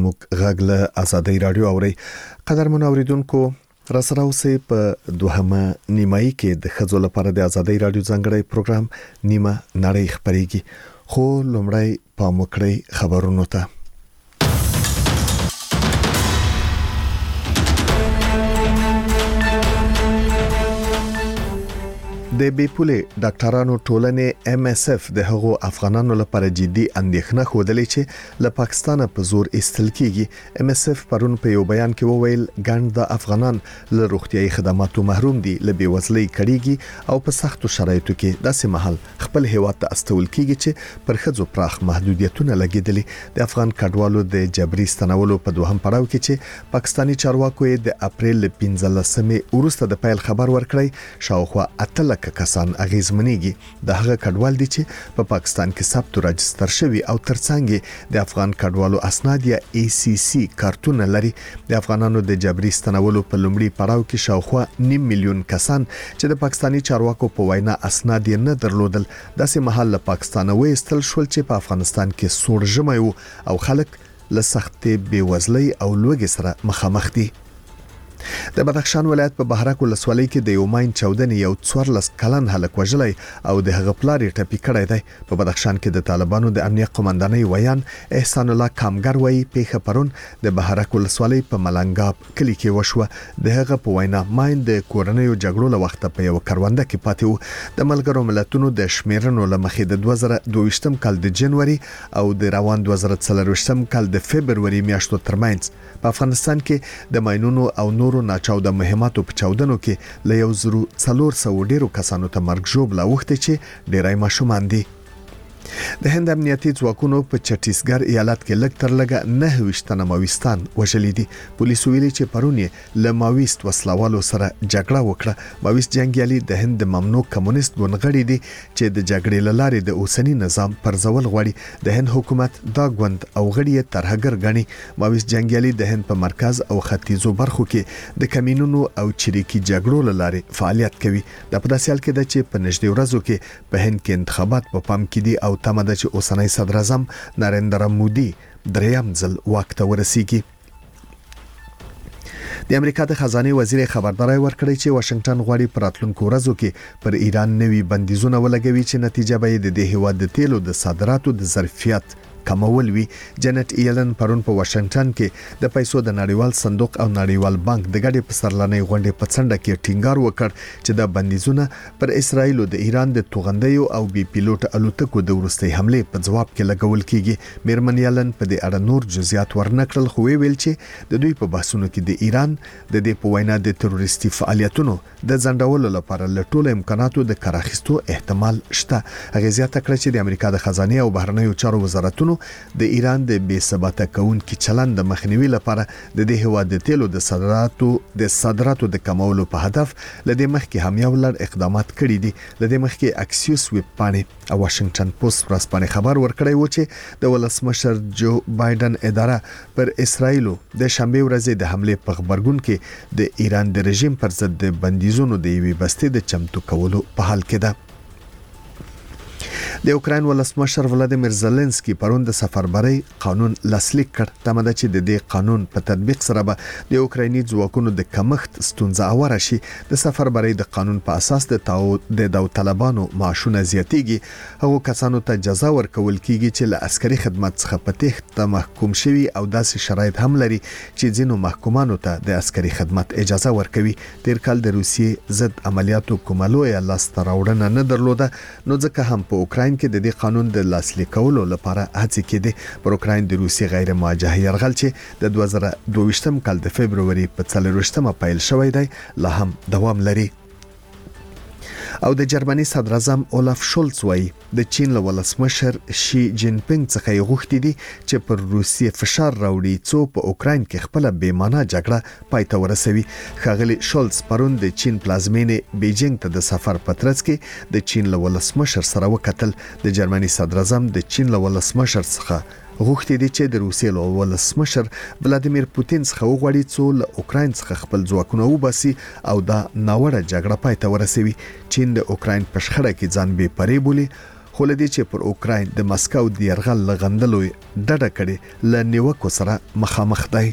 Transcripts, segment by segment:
زموږ غږ له آزادۍ رادیو اوري. قدرمن اوریدونکو، راسره اوسئ په دوهمه نیمایي کې د ښځو لپاره د آزادۍ رادیو ځانګړی پروګرام نیمه نړۍ خبرېږي. خو لومړی پام وکړئ خبرونو ته. د بیپولې ډاکټرانو ټولنې MSF د هغو افغانانو لپاره جدي اندېښنه خوده چې له پاکستانه په زور ایستل کیږي. MSF پرون په یو بیان کې وویل ګڼ د افغانان له روغتيایي خدماتو محروم دي، له بیوزلۍ کړيږي او په سختو شرایطو کې داسې مهال خپل هیواد ته استول کیږي چې پر ښځو پراخ محدودیتونه لګیدلي. د افغان کډوالو د جبري ستنولو په دوهم پړاو کې چې پاکستاني چارواکو د اپریل 15 وروسته د پیل خبر ورکړی، شاوخوا 8 کسان اغیزمنېږي. د هغه کډوال دي چې په پاکستان کې ثبت او راجستر شوی او ترڅنګ د افغان کډوالو اسناد یا ACC کارتونه لري. د افغانانو د جبري ستنولو په لومړي پړاو کې شاوخوا 9 میلیون کسان چې د پاکستاني چارواکو په وینا اسناد یې نه درلودل، داسې مهال له پاکستانه وېستل شول چې په افغانستان کې سوړ ژمی او خلک له سختې بیوزلۍ او لوږې سره مخامخ دي. د بدخشان ولایت په بهرک ولسوالۍ کې د یو ماین چاودنې یو 14 کلن هلک وژلای او د هغه پلار یې ټپي کړی دی. په بدخشان کې د طالبانو د امنیت قومندانۍ ویان احسان الله کامګر وایي پیښه پرون د بهرک ولسوالۍ په ملنګاب کلی کې وشوه. د هغه په وینا ماین د کورنیو جګړو له وخته په یو کرونده کې پاتې و. د ملګرو ملتونو د شمیرنو له مخې د 2022 کال د جنوري او د روان 2024 کال د فبرवरी میاشتو ترمنځ په افغانستان کې د ماینونو او نورو ناچاوده مهماتو په چاودنو کې له 1400 ډیرو کسانو ته مرګ ژوبله وخته چې ډیرای ماشومان دي. د هند امنیتي ځواکونو په چټیسګر ایالت کې لږ تر لږه 29 تنه ماویستان وژلي دي. پولیسو ویلي چې پرون یې له ماویست وسلوالو سره جګړه وکړه. ماویست جنگیالي د هند د ممنوع کمونیست ګوند دي چې د جګړې لارې د اوسنی نظام پرځول غواړي. د هند حکومت دا ګوند او غړي ترهګر ګڼي. ماویست جنگیالي د هند په مرکز او ختیځو برخو کې د کمینونو او چریکي جګړو لارې فعالیت کوي. د پداسیال کې د چې په نږدې ورځو کې په هند کې انتخابات په پام کې دي او تمه ده چې اوسنی صدر اعظم نریندرا مودي دریم ځل واک ته ورسیږي. د امریکا د خزانه وزیر خبرداري ورکړی چې واشنگټن غواړي په راتلونکو ورځو کې پر ایران نوي بندیزونه ولګوي چې نتیجه به د دې هیواد د تیلو د صادراتو د ظرفیت کمول وی. جنت ایلن پرون په واشنگټن کې د پیسو د نړیوال صندوق او نړیوال بانک د ګډې پسرلنۍ غونډې په څنډه کې ټینګار وکړ چې د بندیزونه پر اسرایل او د ایران د توغندیو او بي پیلوټ الوتکو د ورستۍ حمله په جواب کې لګول کیږي. میرمن ایلن په دې اړه نور جزئیات ورنکړل، خو ویل چې د دوی په بحثونو کې د ایران د دې په وینا د تروریستي فعالیتونو د ځنډولو لپاره له ټولو امکاناتو د کار اخیستو احتمال شته. هغه زیاته کړه چې د امریکا د خزانه او بهرنیو چارو وزارتونو د ایران د بې ثباته کونکي چلند د مخنیوي لپاره د دې هیواد د تیلو د صادراتو د کمولو په هدف لدې مخکې هم یو لړ اقدامات کړي دي. لدې مخکې اکسیوس ویب پاڼې او واشنگټن پوسټ ورځپاڼې خبر ورکړی و چې د ولسمشر جو بایدن اداره پر اسرایل د شنبه ورځې د حمله په خبرګون کې د ایران د رژیم پر ضد د بندیزونو د یوې بستې د چمتو کولو په حال کې ده. د اوکراین ولسمشر ولادیمیر زيلنسکي پرون د سفربري قانون لاسلیک کړ. تمه ده چې د دې قانون په تطبیق سره به د اوکرایني ځواکونو د کمښت ستونزه اوره شي. د سفربري د قانون په اساس د داوطلبانو معاشونه زیاتېږي. هغو کسانو ته جزا ورکول کیږي چې له عسکري خدمت څخه په تېښته محکوم شوي او داسې شرایط هم لري چې ځینو محکومانو ته د عسکري خدمت اجازه ورکوي. تیر کال د روسیې ضد عملیاتو کومه لویه لاسته راوړنه نه درلوده، نو ځکه هم په اوکراین کې د دې قانون د لاسلیک کولو لپاره هڅې کېدې. پر اوکراین د روسي غیر مواجه یرغل چې د 2022 کال د فبرवरी په 4 پیل شوی دی لا هم دوام لري. او د جرمني صدر اعظم اولف شولز وایي د چین له ولسمشر شي جین پینګ څخه غوښتي دي چې پر روسیې فشار راوړي څو په اوکراین کې خپل بې معنا جګړه پای ته ورسوي. ښاغلي شولز پرون د چین پلازمینې بیجینګ ته د سفر په ترڅ کې د چین له ولسمشر سره وکتل. د جرمني صدر اعظم د چین له ولسمشر څخه غوښتي دي چې د روسیې له ولسمشر ولادیمیر پوتین څخه وغواړي څو له اوکراین څخه خپل ځواکونه وباسي او دا ناوړه جګړه پای ته ورسوي. چین د اوکراین په شخړه کې ځان بې پرې بولي، خو لدی چې پر اوکراین د مسکو د يرغل لغندلو ډډه کړي ل نیوکو سره مخامخ دی.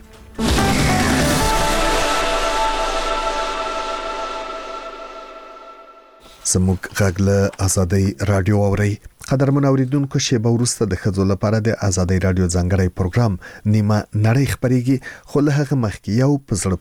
سموک غاغله ازادي رادیو اوري. قدرمن اوریدونکو شیبه ورسته د خځو لپاره د ازادي رادیو ځانګړی پروګرام نیمه نړۍ خبريږي، خو له هغه مخکې یو پزړ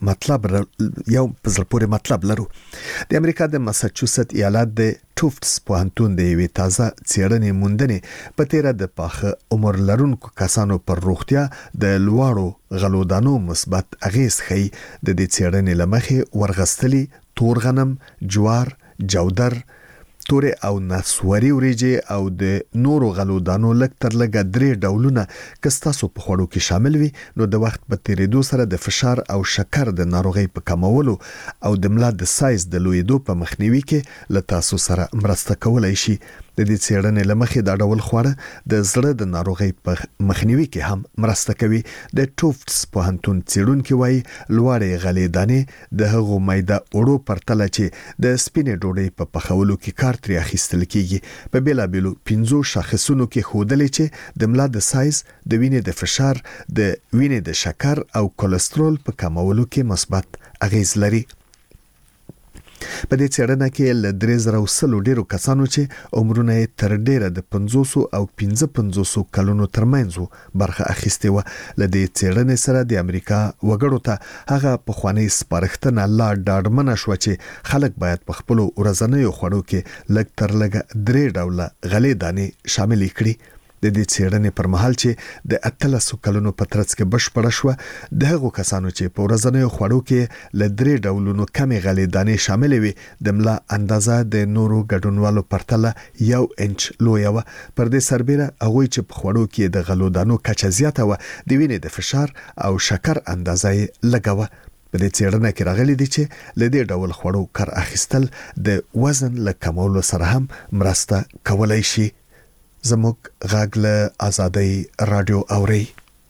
پورې مطلب لرو. د امریکا د ماساچوست ایالت د ټوفټس پوهنتون د یوې تازه څېړنې موندنې په تیره د پاخه عمر لرونکو کسانو پر روغتیا د لوړو غلودانو مثبت اغیز ښيي. د دې څېړنې لمخې ورغستلي تور غنم، جوار، جودر، تورې او نسواري وریجې او د نورو غلودانو لږ تر لږه 3 ډولونه کستاسو په خوړو کې شامل وي، نو د وخت په تیریدو سره د فشار او شکر د ناروغۍ په کمولو او د ملا د سایز د لویدو په مخنیوي کې له تاسو سره مرسته کولای شي. د دې څېړنې لمخې دا ډول خواړه د زړه د ناروغۍ په مخنیوي کې هم مرسته کوي. د ټوفټس پوهنتون څېړونکي وایي لوړې غلې دانې د هغو مایده اوړو پرتله چې د سپینې ډوډۍ په پخولو کې کار ترې اخیستل کیږي په بیلابیلو 5 شاخصونو کې ښودلې چې د ملا د سایز، د وینې د فشار، د وینې د شکر او کولېسترول په کمولو کې مثبت اغیز لري. په دې څېړنه کې ل 3000 ډیرو کسانو چې عمرونه تر ډیره د 500 او 55 کلونو ترمنځ برخه اخیستې و. ل دې څېړنې سره د امریکا وګړو ته هغه په خواني سپارښتنه لا ډاډمنه شو چې خلک باید په خپل ورځنیو خوړو کې لږ تر لږه 3 ډوله غلې دانې شامل کړي. د دې څېړنې پر مهال چې د 13 کلونو په ترڅ کې بشپړ شو، د هغو کسانو چې په ورځنیو خوړو کې ل 3 ډولونو کمې غلې دانې شامل وي د ملا اندازه د نورو ګډونوالو پرتله 1 انچ لوی و. پر دې سربېره هغه چې په خوړو کې د غلو دانو کچه زیاته و، د وینې د فشار او شکر اندازه لګوه. په دې څېړنه کې راغلي دي چې ل دې ډول خوړو کار اخیستل د وزن له کمولو سره هم مرسته کولای شي. زموږ غاغله ازادي رادیو اوري.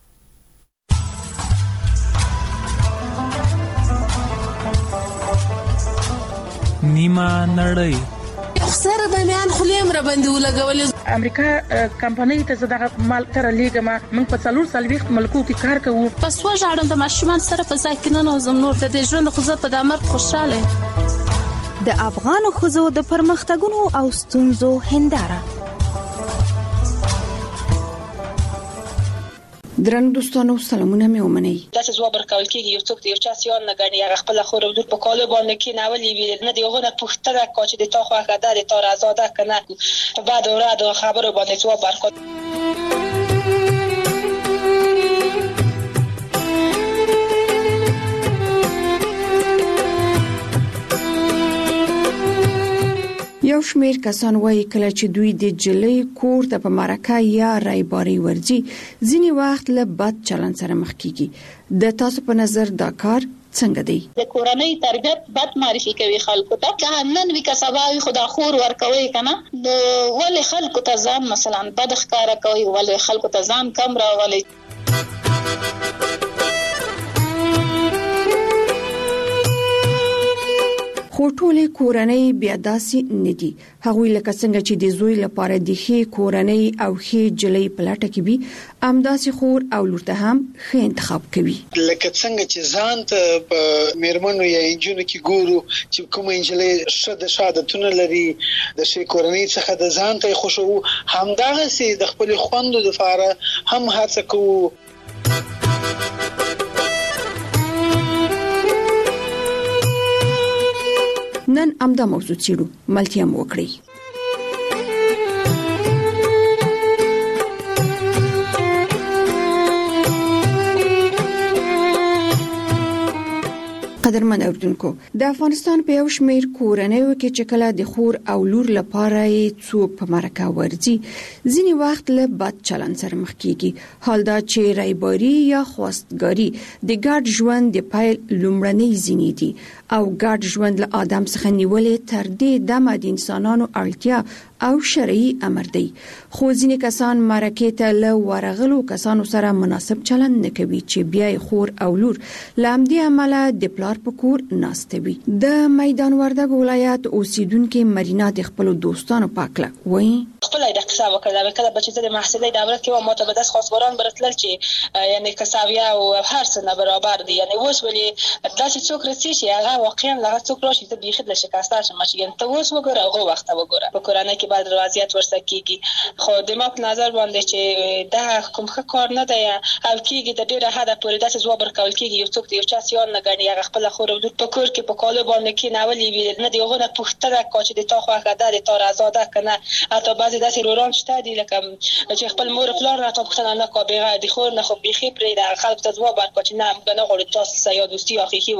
نیمه نړۍ سره د میان خلیم را باندې ولګول. امریکا کمپنۍ ته زړه مال تر لیګما موږ په 4 ملکو کې کار کوو. پس وژاړم د ماشومان سره په ځکه نه زم نور د ژوند خو په دمر خوشاله. د افغان خزو د پرمختګونو او ستونزو هنداره. درنو دوستانو سلامونه مې ومنئ. تاسو ځواب ورکول کېږي یو څوک یو چا سیان نه غني هغه خپل خور او لور په کالو باندې کې ناولې ویل نه دی هغه پوښتنه کوي د تا خو هغه د تا آزاده کنه په بعد اوراد خبرو باندې ځواب ورکړ. یو شمیر کسان وایي کله چې دوی د جلې کور ته په مرکه یا رایباري ورځي ځینی وخت له بد چلند سره مخ کیږي. د تاسو په نظر دا کار څنګه دی؟ د کورنۍ تربیت بد معرفي کوي خلکو ته که نن وی کسبه خدا خور ورکوي کنه ولې خلکو ته ځان مثلا بد ښکارا کوي ولې خلکو ته ځان کم راولي. خو ټولې کورنۍ بیا داسې نه دي. هغوی لکه څنګه چې د زوی لپاره د ښې کورنۍ او ښې جلۍ په لټه کې وي، همداسې خور او لور ته هم ښه انتخاب کوي. لکه څنګه چې ځان ته په میرمنو یا انجونو کې ګورو چې کومه انجلۍ ښه د شهادتونه لري د ښې کورنۍ څخه د ځان ته خوشو، همدغسې د خپل خوندو لپاره هم هڅه کوو. نن امدا موضوع چیرو ملتيام وکړي. قدرمن اوردونکو، د افغانستان په یو شمیر کورنیو کې چې کله د خور او لور لپاره څوک په مرکه ورځي ځینی وخت له بد چلند سره مخ کیږي. حال دا چې رایباری یا خواستګاری د ګډ ژوند د پیل لومړنۍ زینې دي او ګډ ژوند له آدم څخه نیولې تر دې دمه د انسانانو اړتیا او شرعي امر دی. خو ځینې کسان مرکه ته له ورغلو کسانو سره مناسب چلند نه کوي چې بیا خور او لور لامدي عمله د پلار په کور ناستوي. د میدان وردګ ولایت اوسیدونکو مرینا د خپل دوستانو پاکله وایي خپل د قصاب کړه کله چې د محصلې دورې کې و متبدس خاصبران برتل چې یعنی کساویا او هر څه نه برابر دي. یعنی اوس ولې داسې څوک رسي چې هغه واقعا هغه څوک راشي ته بيخي د شکاسته شمه چې ته اوس وګوره هغه وخت وګوره په کورانه کې بعد وضعیت ورسره کیږي. خو د ما په نظر باندې چې دا کوم ښه کار نه دی او کیږي د ډیره حدا پورې داسې ځواب ورکول کیږي یو څوک یو چا سیان نه غني هغه خپل خور او په کور کې په کالو باندې کې ناولي ویل نه دی هغه نه پوښتنه کوي چې د تا خو هغه د تا آزاده کنه اته بعضی داسې روران شته دي لکه چې خپل مور پلار راته پوښتنه نه کوي د خور نه خو بيخي پرې د خلک ته ځواب ورکړي چې نه موږ نه غواړو تاسو سره دوستي اخیخي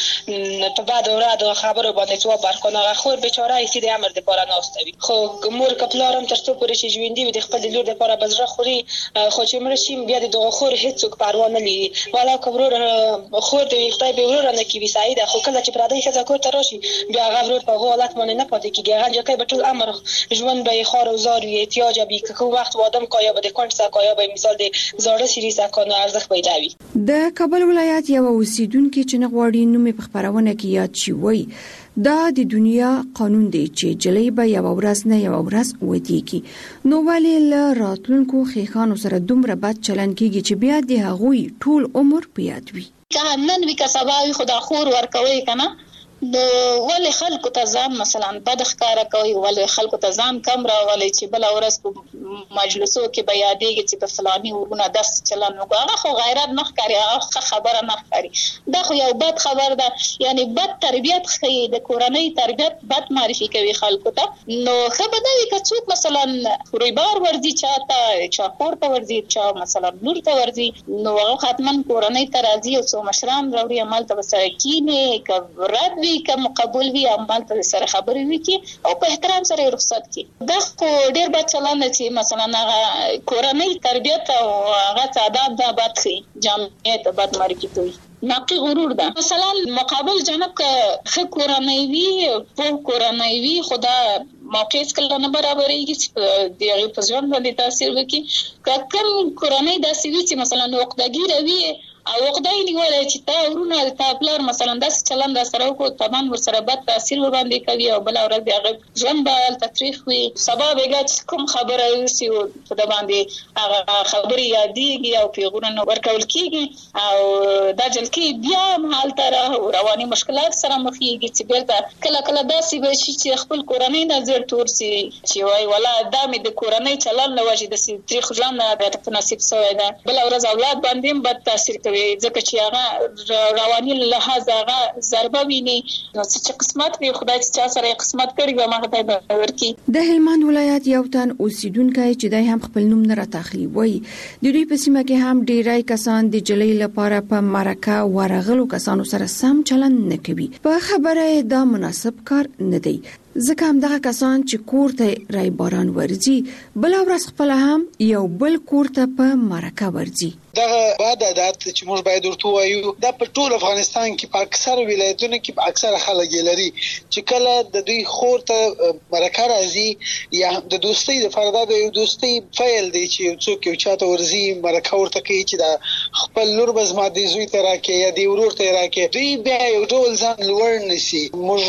وکړو په بعد اوراد خبرو باندې ځواب ورکړي هغه خور بیچاره یې سید امر د پاره ناستوي. خو مور کپلارم تر څو پورې چې ژوندۍ وي د خپل لور د پاره بزره خوري خو چې مرشي بیا د دغه خور هیڅ پروا نه لري والا کبرور خور د خدای به ورور نه کی وي سعید خو کله چې پردای خزه کور ته راشي بیا هغه ورور په حالت باندې نه پاتې کیږي هغه ځکه به ټول امر ژوند به خار او زار وي احتیاج به که وخت وادم کایا به د کونټ کایا به مثال د زړه سری سکانو ارزښت پیدا وي. د کابل ولایت یو اوسیدونکو چې نغواړي نوم په خبرونه کې یاد شي وای دا د دنیا قانون دی چې جلې به یو ورځ نه یو ورځ ودیږي نو ولې له راتلونکو خېخانو سره دومره بد چلن کیږي چې بیا د هغوی ټول عمر په یاد وي. که نن وی کسباوی خدا خور ورکوي کنه نو ولې خلکو ته ځان مثلا بد ښکارا کوي ولې خلکو ته ځان کم راولي چې بل ورځ په مجلسو کې بیادېږي چې په فلاني ورونه داس چلن وګړه خو غیرت نه ښکاري هغه خبره نه ښکاري دا خو یو بد خبر ده. یعنی بد تربیت خي د کورنۍ تربیت بد معرفي کوي خلکو ته نو خبره ده چې څوک مثلا خوريبار ورځي چاته چا خور ته ورځي چا مثلا نور ته ورځي نو هغه حتمن کورنۍ ته راځي او څو مشران راوړي عمل ته وسره کینه کبرت کوم قبول وی عمل ته سره خبرې وکي او په احترام سره رخصت کی. دا خو ډیر بد چلند چې مثلا هغه کورنۍ تربیت او هغه عادت د بد خي جامعیت بد معرفي کوي نقي غرور ده. مثلا مقابل جنب که خ کورنۍ وی په کورنۍ وی خدا موقع کله نه برابرېږي چې د هغه په ځوان باندې تاثیر وکړي. کوم کورنۍ داسې وی چې مثلا وقتګیر وی او وقدای نیولای چې تا ورونه تا پلار مثلا داسې چلند سره وکړو تمام ور سره بد تاثیر ور باندې کوي او بل اورل بیا ژوند به تفریح وي سبا به کوم خبره وسی او په د باندې هغه خبري یادېږي او پیغورونه ورکول کیږي او دا جلکی بیا حال تر رواني مشکلات سره مخ کیږي چې بیرته کله کله داسې به شي چې خپل کورنۍ نظر تورسي چې وای ولا دا مې د کورنۍ چلند لوجه د تاریخ ژوند د تناسب سوی ده بل ورځ اولاد باندې بد تاثیر کوي ځکه چې هغه رواني لحاظ هغه ضربه ویني نو چې قسمت وي خدای چې چا سره قسمت کړی و ما ته ورکی. د هلمند ولایت یو تن اوسیدونکو چې دای هم خپل نوم نه راټاخلی وای د دوی په سیمه کې هم ډیرای کسان د جلې لپاره په مرکه ورغلو کسانو سره سم چلن نه کوي. په خبره دا مناسب کار نه دی ځکه هم دغه کسان چې کور ته رای باران ورځي بل ورځ خپل هم یو بل کور ته په مرکه ورځي. دغه بعد عادت چې موږ باید ورته وایو دا په ټول افغانستان کې په اکثر ولایتونو کې په اکثر خلک لري چې کله د دوی خور ته مرکه راځي یا د دوستۍ د فردا د یو دوستۍ فعل دی چې څوک یو چاته ورځي مرکه ورته کوي چې دا خپل لور بزما د زوی ته راکې یا د ورور ته راکې دوی بیا یو ډول ځان لوړ نسی.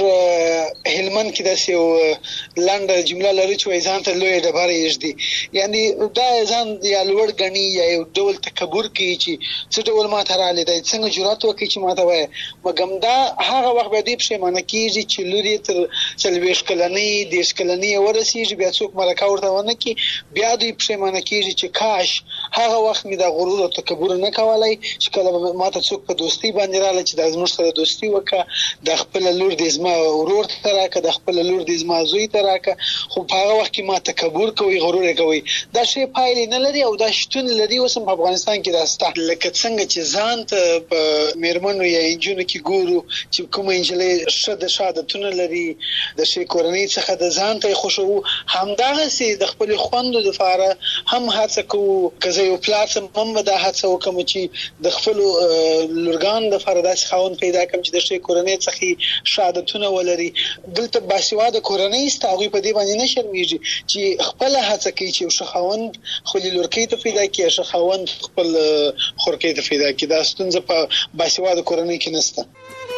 موږ هلمند کې داسې یو لاندې جمله لري چې ځان ته لوی ډبره یږدي یعنی دا ځان یا لوړ غني یا یو ډول تکبر کی چې څه ډول ما ته را لیدای څنګه جرأت وکړي چې ما ته وای مګم دا هغه وخت به دې پښیمانه کیږي چې لوري تر 40 کلنۍ 10 کلنۍ ورسیږي بیا څوک مرکه ورته ونه کی بیا دې پښیمانه کیږي چې کاش هغه وخت می دا غرور او تکبر نه کولای چې کله ما ته څوک په دوستي باندې رااله چې د زموږ سره دوستي وکړه د خپل لور د زما ورور ته راکړه د خپل لور د زما زوی ته راکړه خو په هغه وخت کې ما تکبر کوي غرور کوي دا شی پایله نه لري او دا شتون لري اوس په افغانستان کې داسته لکه څنګه چې ځان ته په میرمنو یا انجونو کې ګورو چې کوم انجلې شاده شادتونه لري د شي کورنۍ څخه د ځان ته خوشو همدغه سي د خپل خوندو لپاره هم هڅه کوو که زه یو پلار سم د هڅه وکم چې د خپل لورګان د فرداس خاون پیدا کم چې د شي کورنۍ څخه شهادتونه ولري. دلته باسواده کورنۍ ستاوي په دې باندې نشرمېږي چې خپل هڅه کوي چې شخاون خپل لورکې ته پیدا کړي، شخاون خپل خورکې ته پیدا کړي. دا ستونزه په باسواده کورنۍ کې نشته.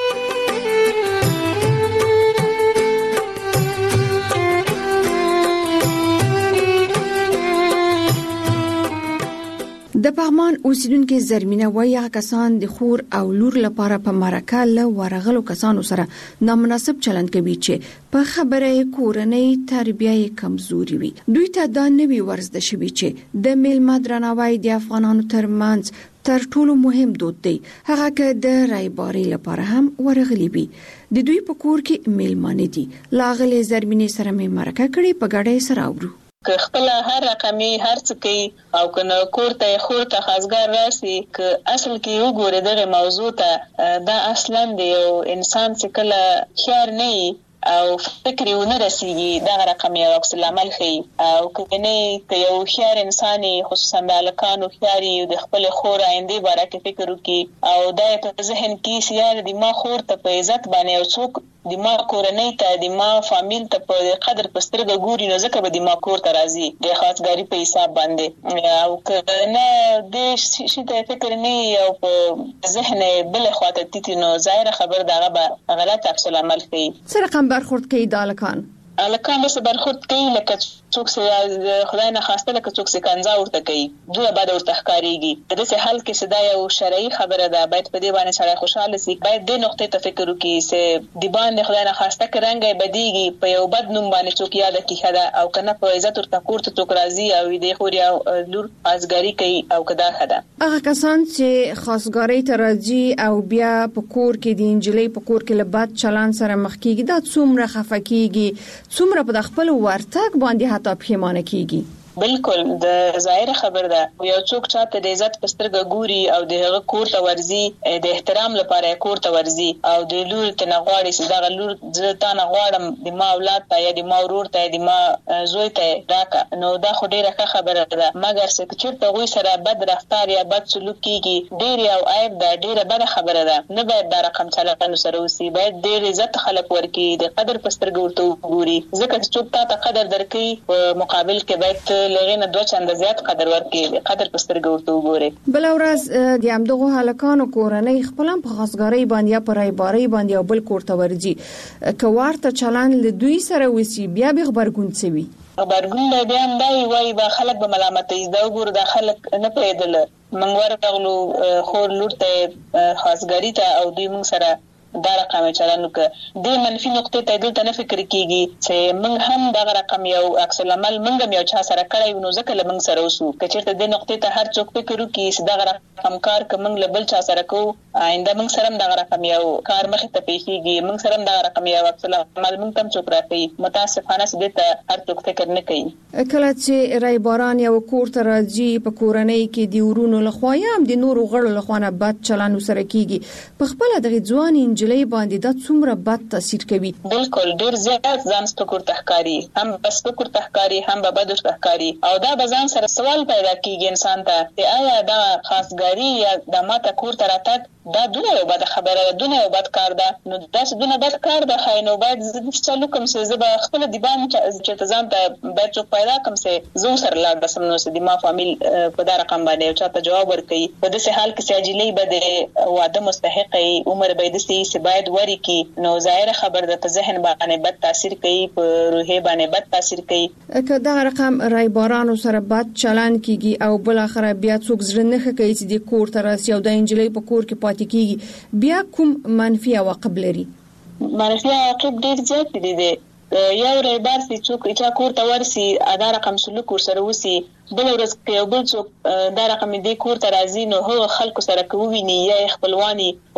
د پغمان اوسیدونکو زرمینه وایي کسان د خور او لور لپاره په مرکه له ورغلو کسانو سره نامناسب چلند کوي چې په خبره کورنۍ تربیه کمزوري وي. دوی ته دا نوی ورزده شوی چې د میلمه درناوی د افغانانو ترمنځ تر ټولو مهم دود دی، هغه که د رایباري لپاره هم ورغلي وي. د دوی په کور کې میلمانه دي. لاغله زرمینه سره مې مرکه کړي، په ګډه سره اورو. که خپل هر رقمي هر څه کوي او کنه کور ته خور ته خاصګر راسي، که اصل کې وګوره دغه موضوع ته دا اصلا دی یو انسان چې کله خیار نه او فکر یې ونه رسیږي دا رقم یو عکس العمل خي او کنه ته یو خیار انساني خصوصا د الکانو خیاري د خپل خور آینده باره کې فکر وکي او دا په ذهن کې سیار د ما خور ته په عزت باندې او څوک د ما کورنۍ ته د ما فامیل ته په قدر پسترګه ګوري نو ځکه به د ما کور ته راځي د خاصګاری په حساب باندې او کنه د شي ته فکر نه او په ذهن بل خواته تیتی نو ظاهر خبر دغه به غلط عکس العمل کوي. سره رقم برخورد کوي د الکان بس برخورد کوي لکه څوک چې خدای نه خواسته لکه څوک چې کنځا ورته کوي دوی بعد ورته ښکاریږي. د دې حل کې صدا یو شرعي خبره ده، باید په دې باندې سره خوشاله سي، باید د نقطې ته فکر وکړي چې د باندې خدای نه خواسته کرانګي بدیږي په یو بد نوم باندې څوک یاد کیخدا او کنه په عزت ورته کوړه څوک راځي او دې خوري لور ازګاری کوي او کدا خدا هغه کسان چې خاصګاری ته راځي او بیا په کور کې د انجلۍ په کور کې لبات چلان سره مخ کیږي دا څومره خفکیږي، څومره په خپل ورتګ باندې حتی پښیمانه کیږي. بالکل د ظاهر خبر ده یو څوک چاته د عزت پسترګه ګوري او د هغه کور ته ورزي د احترام لپاره کور ته ورزي او د لور ته نغواړي چې دا لور ځتا نغواړم د ما اولاد ته یا د ما ورور ته د ما زوی ته راکا نو دا خو ډیره ښه خبره ده، مګر چې چیرته غوي سره بد رفتار یا بد سلوک کیږي ډیر او عیب ده، ډیره بد خبره ده. نه باید دا رقم چلانو سره وسی، باید ډیر عزت خلک ورکي د قدر پسترګه ورته ګوري ځکه چې څوک ته قدر درکې په مقابل کې باید لغینه دوه چنده زیات قدر ورکړي، قدر پسترګه ورته وګوري. بل ورځ د همدغه هلکانو کورنۍ خپل په خاصګاری باندې یا پر رایباری باندې او بل کور ته ورځي که ورته چلان له دوی سره وسی بیا به خبرګون سوي خبرګون له بیا هم وای با خلک به ملامتې دا وګور دا خلک نه پیدل منګ ورغلو خور لور ته خاصګاری ته او دوی موږ سره دا رقم چلانو کې د منفي نقطې ته دلته نه فکر کیږي چې موږ هم دا رقم یو عکس العمل موږ هم یو چا سره کړی نو ځکه لمنګ سره وسو کچېرته د نقطې ته هر څوک فکر وکړي چې دا رقم کار کوم لبل چا سره کو آینده موږ سره دا رقم یو کار مخ ته پیښیږي، موږ سره دا رقم یو عکس العمل موږ تم چوک راځي متاسفانه چې ته هر څوک فکر نه کوي. کله چې رایباران یو کور ته راځي په کورنۍ کې دی ورونو لخوا یا هم د نورو غړو لخوا نه بد چلند سره کیږي په خپل دغه ځوان انجلۍ باندې دا څومره بد تاثیر کوي. بالکل ډیر زیات ځان سپکور تحکاری هم بس سپکور تحکاری هم به بد تحکاری او دا بزان سره سوال پیدا کیږي انسان ته چې آیا دا خاصګاری یا د ماته کور ته راتګ دا دونه یو بد خبره دونه یو بد کار ده نو دا دونه بد کار ده خاينو باید زه چلو کوم څه زه به خپل دی باندې چې ځان ته باید څوک پیدا کوم څه زو سره لاړ بسم نو سې دی ما فامیل په دا رقم باندې او چاته جواب ورکړي په داسې حال کې چې اجلې بده واده مستحقې عمر باید سي باید وری کی نو ظاهر خبر ده په ذهن باندې بد تاثیر کوي په روحي باندې بد تاثیر کوي. که دا رقم رایبارانو سره بد چلند کیږي او بل اخر بیا څوک زړه نه کوي چې د کور ته راسي او د انجلۍ په کور کې پاتې کیږي بیا کوم منفي عواقب لري؟ منفي عواقب ډیر زیات دي. یو رایبار چې څوک چې کور ته ورسي ادا رقم سلوک سره وسی بل ورځ کې بل څوک دا رقم دې کور ته راځي نو هو خلکو سره کوي نه یا خپلواني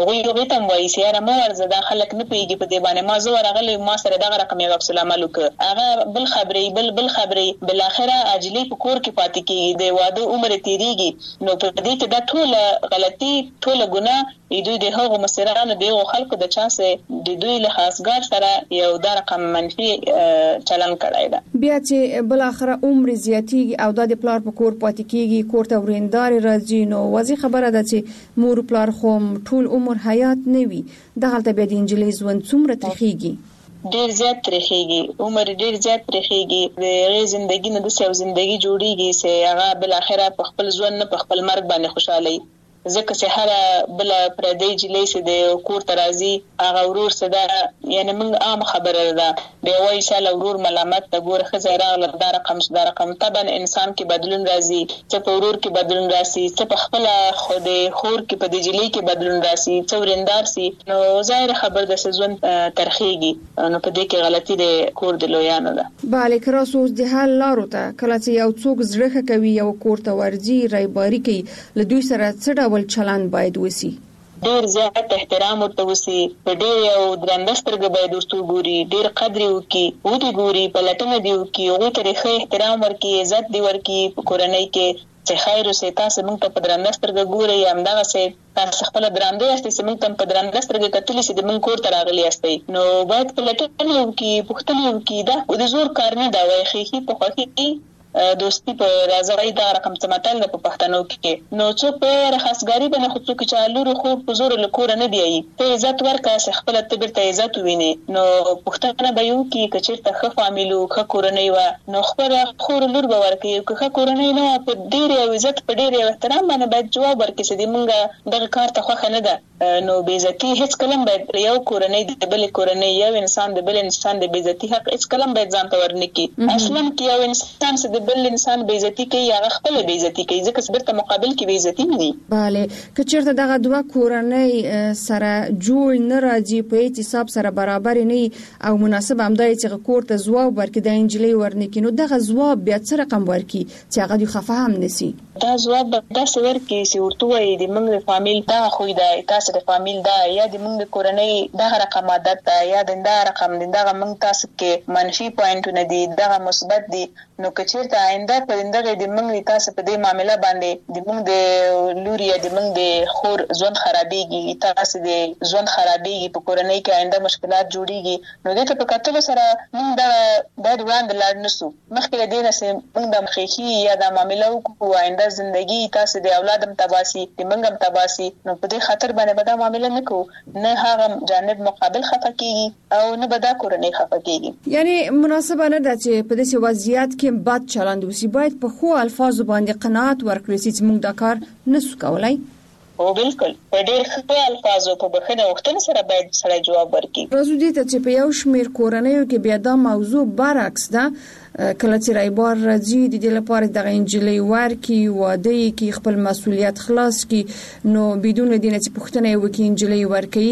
هغه ته وایي چې را مو ورزه د خلک نه پیږي په دې باندې ما زه ورغلی ما سره دغه رقم یو عکس العمل وکړ هغه بل خبرې بل اخره اجلی په کور کې پاتې کیږي د واده عمر تیریږي نو په دې کې دا ټول غلطي ټول ګناه دوی د هغو مسیرانو د خلکو د چانسه د دوی له خاصګار سره یو د رقم منفي چلن کړای دا بیا چې بل اخره عمر زیاتیږي او د پلار په کور پاتې کیږي کور ته وریندار راځي نو واضح خبره ده چې مور پلار خو ټول عمر حیات نه وي د حالت به د انجلۍ ژوند څومره ترخیږي ډیر زیات ترخیږي عمر ډیر زیات ترخیږي د ژوندۍ نه د سیو ژوندۍ جوړیږي چې هغه بل اخره په خپل ژوند نه په خپل مرګ باندې خوشاله ځکه چې هر بل پردی جلې سي د کور ترازی هغه ورور صدا یعنی موږ عام خبره ده دی وایي چې ورور ملامت ته ګوره خزر غل د رقم طبعا انسان کې بدلون راځي چې په ورور کې بدلون راځي چې په خپل خود خور کې په د جلې کې بدلون راځي چې ورندار سي نو ظاهر خبر د سزون ترخیږي نو په دې کې غلطي د کور د لویانو ده bale کراسو د حل لارو ته کله چې یو څوک زړه کوي یو کور ته ورځي رایباری کوي له دوی سره څه ول چلان باید وسی ډیر زیات احترام ورته وسی په ډیر یو درندسترګ باید ورته ګوري ډیر قدر وکي او دې ګوري په لټنه دی وکي او تاریخي احترام ورکي عزت دی ورکي په کورنۍ کې چې خیر او تاسو موږ ته په درندسترګ ګوري همدغه سه تاسو خپل درنده یاستئ چې موږ ته په درندسترګ کتلې چې د موږ کور ته راغلي یاستئ نو باید په لټنه وکي پوښتنه وکي دا د زور کار نه دا وایي خېخي په خوخي دوستی په راځي دا رقم تماتل په پښتنو کې نو څو په خاصګاری باندې خو څوک چې لور خو په زور له کور نه دی ته عزت ورکا خپل تبر ته عزت ویني نو پښتنه به یو کې کچیر ته خ فامیلو خ کورنۍ و نو خبر خور لور به ورکي خ کورنۍ نو په ډیر عزت په ډیر احترام باندې باید جواب ورکړي چې موږ دغه کار ته خو نه ده نو بیزتی هیڅ کلم باید یو کورنۍ د بل کورنۍ یو انسان د بل انسان د بیزتی حق هیڅ کلم باید ځان ته ورنکي اصلا کې یو انسان د بل انسان بے عزتی کوي یا خپل بے عزتی کوي ځکه سبرته مقابل کې بے عزتی نه دي bale کچېرته دغه دوه کورنۍ سره جوړ نه راځي په حساب سره برابر نه او مناسب همدای چې کور ته ځواب ورکړي د انجلۍ ورنکې نو دغه ځواب بیا څه رقم ورکړي چې هغه د خفه هم نسی دا ځواب دا څه ورکړي چې ورته وایي د موږ د فامیل دا خو دا تاسو د فامیل دا یا د موږ د کورنۍ دا رقم عادت دا یا د دا رقم دا موږ تاسو کې منفي پوینټونه دي دا مثبت دي نو کچېرته آینده پرندغه د موږ تاسو په دې معاملې باندې د موږ د لوري د موږ د خور ژوند خرابېږي تاسو د ژوند خرابېږي په کورنۍ کې آینده مشکلات جوړيږي نو دې په کتل سره موږ دا د وړاندې لاړ نشو مخکې دې نه سم موږ د مخېخي یا د معاملې او آینده ژوندۍ تاسو د اولادم تباسي د موږ تباسي نو په دې خاطر باندې به دا معاملې نه کوو نه هغه جانب مقابل خفه کیږي او نه به دا کورنۍ خفه کیږي یعنی مناسبه نه ده چې په دې وضعیت کې بد چلند وسی باید په خو الفاظ باندې قناعت ورکړي چې موږ دا کار نسو کولای او بالکل په ډېر ښه الفاظو په بخښنه وختونه سره باید سره جواب ورکړي راځو دې ته چې په یو شمېر کورنیو کې بیا دا موضوع برعکس ده کله چې رایبار راځي د دې لپاره د انجلۍ ورکی واده کې خپل مسولیت خلاص کی نو بدون دینه چې پښتنه وکي انجلۍ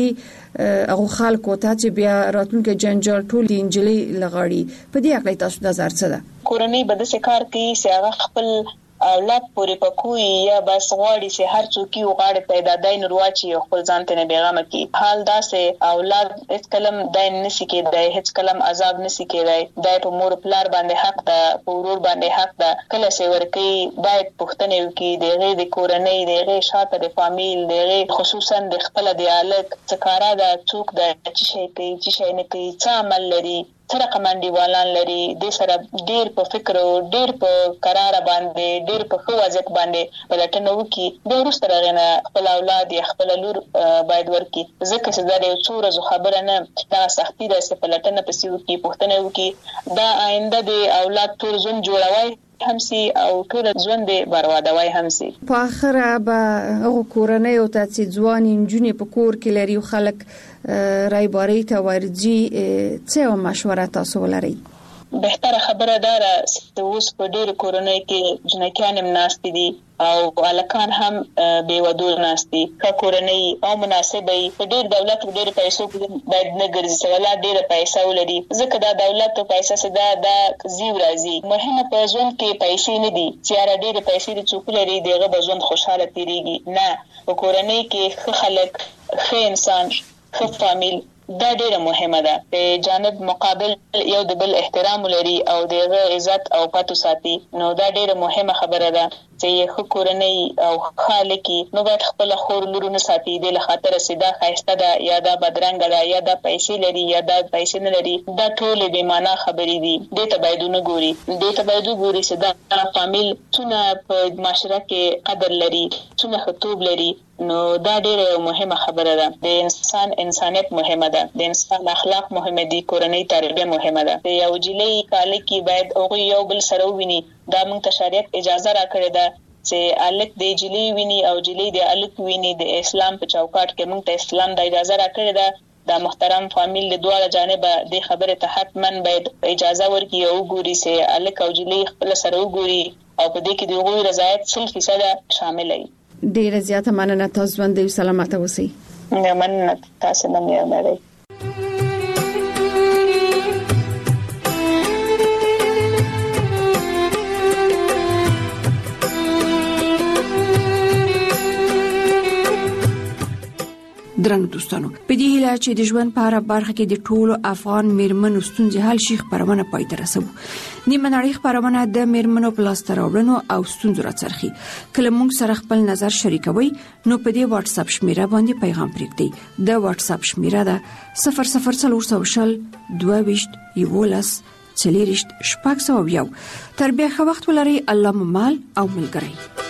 ورکی هغه خلکو ته چې بیا راتلونکي جنجال ټول د انجلۍ لغړی په دې اړه تاسو د نظر څه ده کورنۍ به د کار کوي چې هغه خپل اولاد پورې پکوي یا بس غواړي چې هر څوک یو غاړه پیدا دای نورواچی خپل ځان ته نه بیغمه کی حال دا سه اولاد هیڅ کلم دای نسی کېدای هیڅ کلم عذاب نسی کېدای دای په مور پلار باندې حق ده په ورور باندې حق ده کله چې ورکی باید پښتنه وکي دغه د کورنۍ دغه شاته د فامیل دغه خصوصا د خپل د الک څکارا د څوک د چې شي کوي چې شي نه کوي څه عمل لري سره کمانډي والان لري د سره ډیر په فکر او ډیر په قرار باندې ډیر په خو وضعیت باندې پلټنه وکي د ورسره غنه خپل اولاد یا خپل لور باید ورکی ځکه چې دا یو څو ورځې خبره نه دا سختي ده چې پلټنه پسې وکي پښتنه وکي دا آینده د اولاد تور ژوند جوړوي همسي او ټول ژوند بربادوي همسي په اخره به هغه کورنۍ او ته ځوان انجونې په کور کې لري خلک رایباری ته ورځي څه مشوره تاسو ولرئ بهتره خبره ده چې اوس په ډېر کورنۍ کې جنکیان هم ناشتي دي او الکان هم بے ودور ناشتي کا کورنۍ او مناسبې په ډېر دولت او ډېر پیسو باید نه ګرځي ولا ډېر پیسې ولري ځکه دا دولت او پیسې سره دا زیو راځي مهمه په ژوند کې پیسې نه دي چې ډېر پیسې د څوک لري دغه به ژوند خوشاله تیریږي نه په کورنۍ کې خلک ښه انسان ښه فامیل دا ډیره مهمه ده. په جانب مقابل یو د بل احترام لري او دغه عزت او پاتو ساتي، نو دا ډیره مهمه خبره ده چې خو کورنۍ او خالقي نو باید خپل خور لورونه ساتي د لخاطر سیده خایسته ده یا دا بدرنګ ده یا دا پیسې لري یا دا پیسې نه لري، دا ټول بې معنا خبرې دي. دې ته باید نه ګوري، دې ته باید ګوري چې دا فامیل څونه په معاشره کې قدر لري، څونه خطوب لري. نو دا ډیره مهمه خبره ده. د انسان انسانیت مهمه ده، د انسان اخلاق مهمه دي، کورنۍ تربیه مهمه ده. یو جلی کالکی باید او یو بل سره ویني. دا موږ ته شریعت اجازه راکړې ده چې الک د جلی ویني او جلی د الک ویني. د اسلام په چوکاټ کې موږ ته اسلام د اجازه راکړې ده. دا محترم فامیل د دواړه جانبه د خبره ته حتمن باید اجازه ورکړي او ګوري چې الک او جلی خپل سره وګوري او په دې کې د غوړي رضایت 100% شامل وي. ډیره زیاته مننه، تاسو باندې سلامات اوسئ. مننه تاسو باندې مېرمنه. درنو دوستانو، په دې هیله چې د ژوند په اړه برخه کې د ټولو افغان میرمنو ستونزې حل شي خبرونه پای ته رسوو. نیمه نړۍ خبرونه د میرمنو په لاس راوړنو او ستونزو راڅرخي. کله موږ سره خپل نظر شریکوي نو په دې واتس اپ شمیره باندې پیغام پرېږدئ. د واتس اپ شمیره ده 00400 22 11 40 شپږ 100. تر بیا ښه وخت ولرئ. الله مو مال او ملګری.